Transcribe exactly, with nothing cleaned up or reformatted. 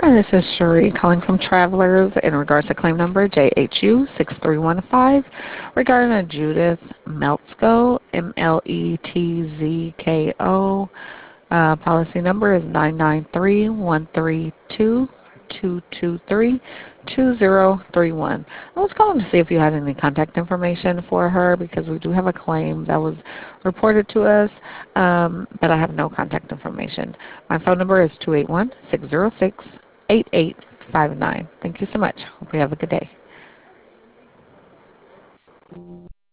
Hi, this is Cherie calling from Travelers in regards to claim number J H U six three one five regarding a Judith Meltzko, M L E T Z K O. Uh, policy number is nine nine three one three two two two three two zero three one. I was calling to see if you had any contact information for her because we do have a claim that was reported to us, um, but I have no contact information. My phone number is two eight one, six zero six, eight eight five nine. Thank you so much. Hope you have a good day.